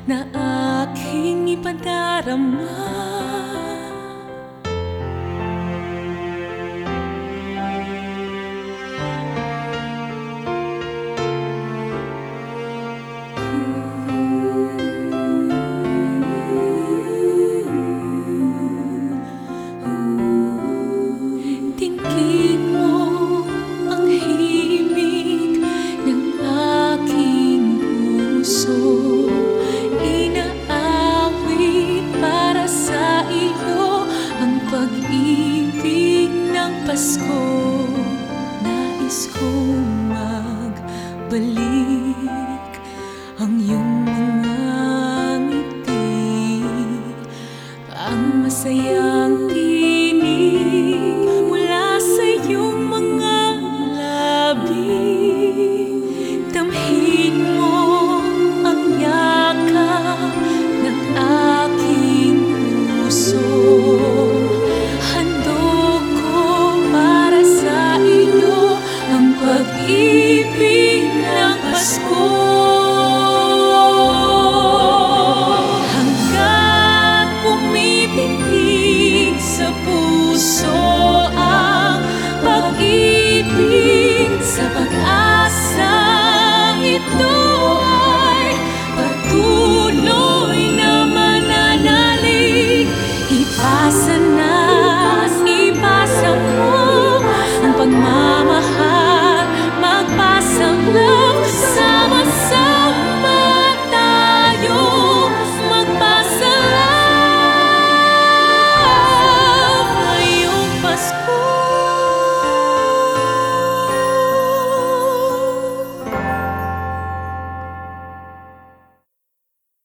na aking ipadarama. Tingin mo ang himig ng aking puso, inaawit para sa iyo ang pag-ibig ng Pasko. Nais kong magbalik ang iyong mga ngiti, ang masaya